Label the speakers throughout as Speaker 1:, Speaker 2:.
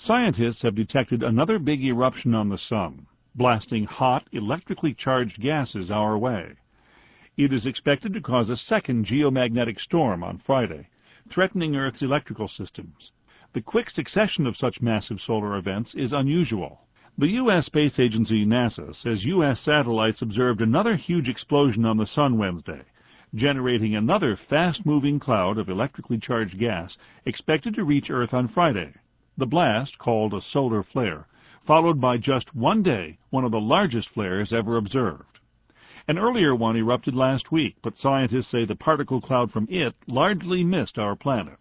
Speaker 1: Scientists have detected another big eruption on the Sun, blasting hot, electrically charged gases our way. It is expected to cause a second geomagnetic storm on Friday, threatening Earth's electrical systems. The quick succession of such massive solar events is unusual. The U.S. space agency NASA says U.S. satellites observed another huge explosion on the Sun Wednesday, generating another fast-moving cloud of electrically charged gas expected to reach Earth on Friday. The blast, called a solar flare, followed by just one day one of the largest flares ever observed. An earlier one erupted last week, but scientists say the particle cloud from it largely missed our planet.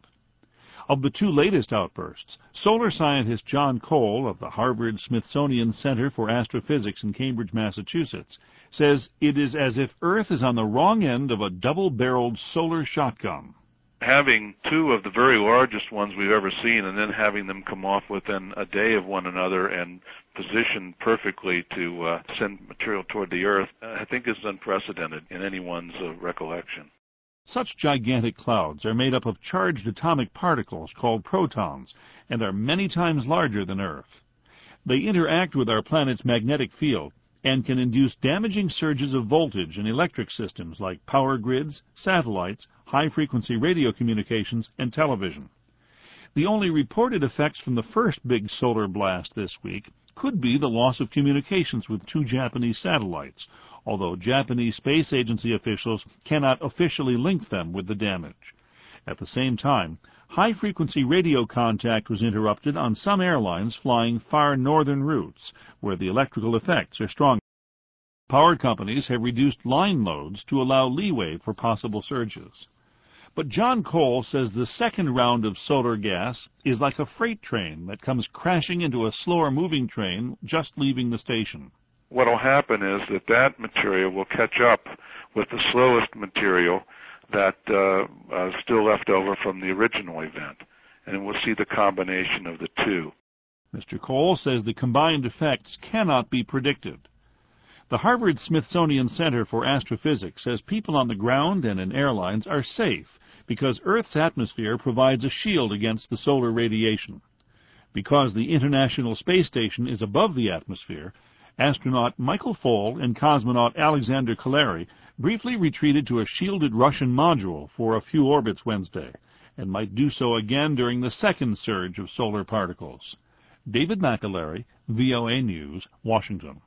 Speaker 1: Of the two latest outbursts, solar scientist John Cole of the Harvard-Smithsonian Center for Astrophysics in Cambridge, Massachusetts, says it is as if Earth is on the wrong end of a double-barreled solar shotgun.
Speaker 2: Having two of the very largest ones we've ever seen and then having them come off within a day of one another and positioned perfectly to send material toward the Earth, I think is unprecedented in anyone's recollection.
Speaker 1: Such gigantic clouds are made up of charged atomic particles called protons and are many times larger than Earth. They interact with our planet's magnetic field and can induce damaging surges of voltage in electric systems like power grids, satellites, high-frequency radio communications, and television. The only reported effects from the first big solar blast this week could be the loss of communications with two Japanese satellites, although Japanese space agency officials cannot officially link them with the damage. At the same time, high-frequency radio contact was interrupted on some airlines flying far northern routes, where the electrical effects are strong. Power companies have reduced line loads to allow leeway for possible surges. But John Cole says the second round of solar gas is like a freight train that comes crashing into a slower-moving train just leaving the station.
Speaker 2: What will happen is that material will catch up with the slowest material that is still left over from the original event, and we'll see the combination of the two.
Speaker 1: Mr. Cole says the combined effects cannot be predicted. The Harvard-Smithsonian Center for Astrophysics says people on the ground and in airlines are safe because Earth's atmosphere provides a shield against the solar radiation. Because the International Space Station is above the atmosphere, astronaut Michael Foale and cosmonaut Alexander Kaleri briefly retreated to a shielded Russian module for a few orbits Wednesday, and might do so again during the second surge of solar particles. David McAlery, VOA News, Washington.